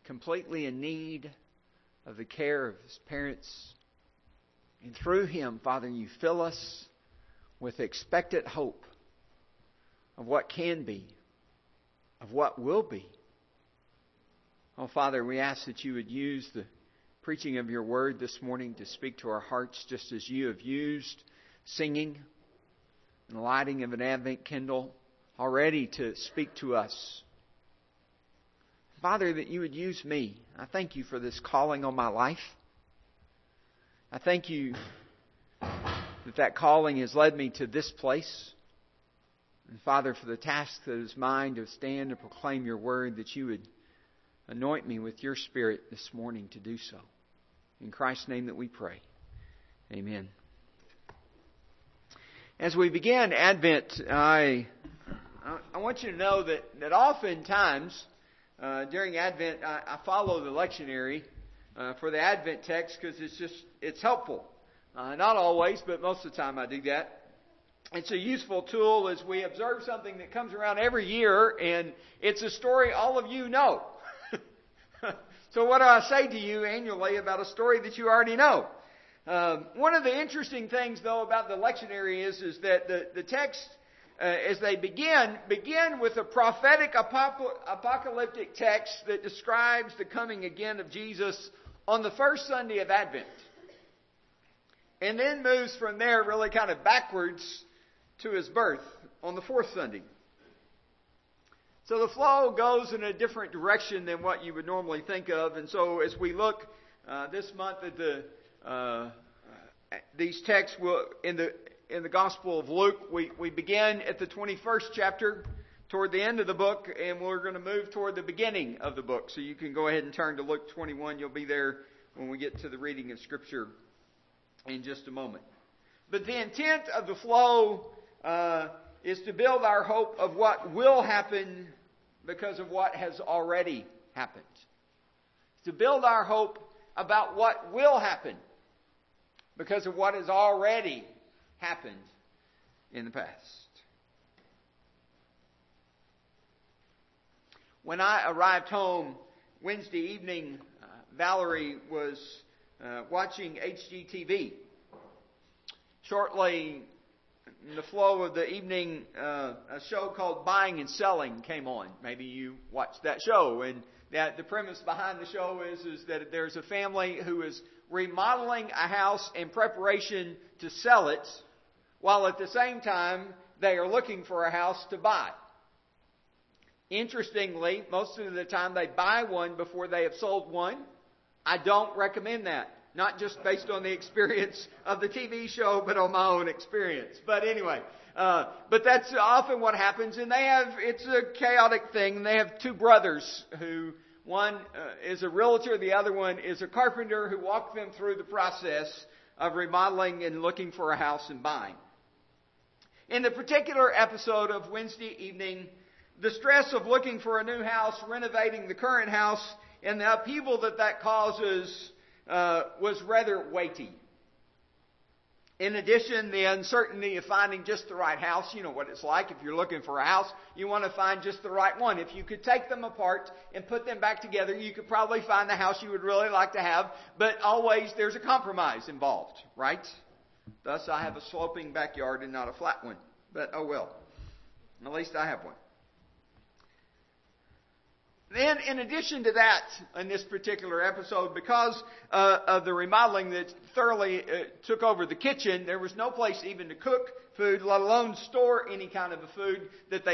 completely in need of the care of his parents. And through him, Father, you fill us with expectant hope of what can be, of what will be. Oh, Father, we ask that you would use the preaching of your word this morning to speak to our hearts just as you have used singing and the lighting of an Advent candle already to speak to us. Father, that you would use me. I thank you for this calling on my life. I thank you that calling has led me to this place. And Father, for the task that is mine to stand and proclaim your word, that you would anoint me with your Spirit this morning to do so. In Christ's name that we pray. Amen. As we begin Advent, I want you to know that oftentimes during Advent I follow the lectionary for the Advent text because it's helpful. Not always, but most of the time I do that. It's a useful tool as we observe something that comes around every year, and it's a story all of you know. So what do I say to you annually about a story that you already know? One of the interesting things, though, about the lectionary is that the text, as they begin with a prophetic apocalyptic text that describes the coming again of Jesus on the first Sunday of Advent. And then moves from there really kind of backwards to his birth on the fourth Sunday. So the flow goes in a different direction than what you would normally think of. And so as we look this month at these texts in the Gospel of Luke, we begin at the 21st chapter toward the end of the book, and we're going to move toward the beginning of the book. So you can go ahead and turn to Luke 21. You'll be there when we get to the reading of Scripture in just a moment. But the intent of the flow is to build our hope of what will happen because of what has already happened. To build our hope about what will happen because of what has already happened in the past. When I arrived home Wednesday evening, Valerie was watching HGTV. Shortly in the flow of the evening, a show called Buying and Selling came on. Maybe you watched that show. And that the premise behind the show is that there's a family who is remodeling a house in preparation to sell it, while at the same time they are looking for a house to buy. Interestingly, most of the time they buy one before they have sold one. I don't recommend that. Not just based on the experience of the TV show, but on my own experience. But anyway, but that's often what happens. And it's a chaotic thing. They have two brothers who, one is a realtor, the other one is a carpenter, who walk them through the process of remodeling and looking for a house and buying. In the particular episode of Wednesday evening, the stress of looking for a new house, renovating the current house, and the upheaval that causes was rather weighty. In addition, the uncertainty of finding just the right house. You know what it's like. If you're looking for a house, you want to find just the right one. If you could take them apart and put them back together, you could probably find the house you would really like to have. But always there's a compromise involved, right? Thus, I have a sloping backyard and not a flat one. But oh well. At least I have one. Then, in addition to that, in this particular episode, because of the remodeling that thoroughly took over the kitchen, there was no place even to cook food, let alone store any kind of a food that they